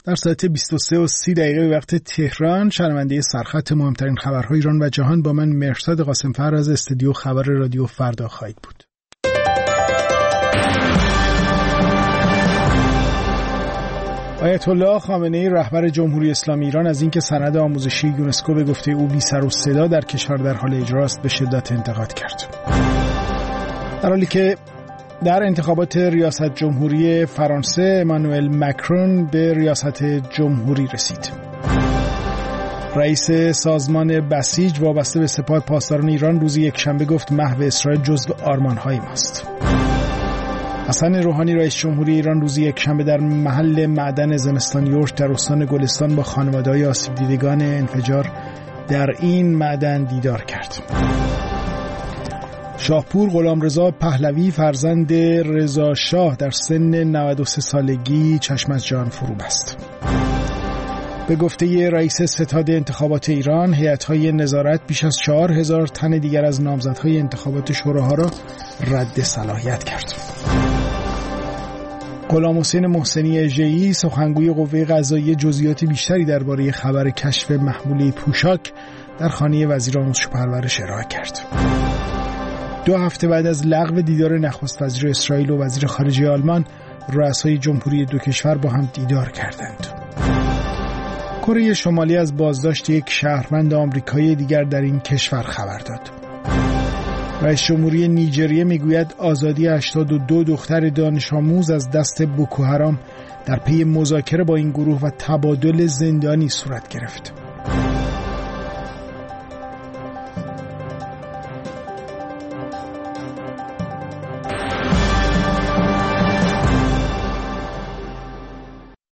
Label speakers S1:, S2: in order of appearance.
S1: در ساعت 23:30 به وقت تهران شنونده سرخط مهمترین خبرهای ایران و جهان با من مرشد قاسم‌فر از استودیو خبر رادیو فردا خواهید بود. آیت الله خامنه‌ای رهبر جمهوری اسلامی ایران از اینکه سند آموزشی یونسکو به گفته او بی سر و صدا در کشور در حال اجراست به شدت انتقاد کرد. در حالی که در انتخابات ریاست جمهوری فرانسه امانوئل مکرون به ریاست جمهوری رسید. رئیس سازمان بسیج وابسته به سپاه پاسداران ایران روز یکشنبه گفت محو اسرائیل جزو آرمان‌های ماست. حسن روحانی رئیس جمهوری ایران روز یکشنبه در محل معدن زمستان یورش در استان گلستان با خانواده‌های آسیب دیدگان انفجار در این معدن دیدار کرد. شاهپور غلامرضا پهلوی فرزند رضا شاه در سن 93 سالگی چشم از جان فرو بست. به گفته رئیس ستاد انتخابات ایران، هیئت‌های نظارت بیش از 4000 تن دیگر از نامزدهای انتخابات شوراها را رد صلاحیت کرد. غلام حسین محسنی اژه‌ای سخنگوی قوه قضاییه جزئیات بیشتری درباره خبر کشف محموله پوشاک در خانه وزیر آموزش و پرورش ارائه کرد. 2 هفته بعد از لغو دیدار نخست وزیر اسرائیل و وزیر خارجه آلمان، رؤسای جمهوری دو کشور با هم دیدار کردند. کره شمالی از بازداشت یک شهروند آمریکایی دیگر در این کشور خبر داد. رئیس جمهوری نیجریه میگوید آزادی 82 دختر دانش آموز از دست بوکو حرام در پی مذاکره با این گروه و تبادل زندانی صورت گرفت.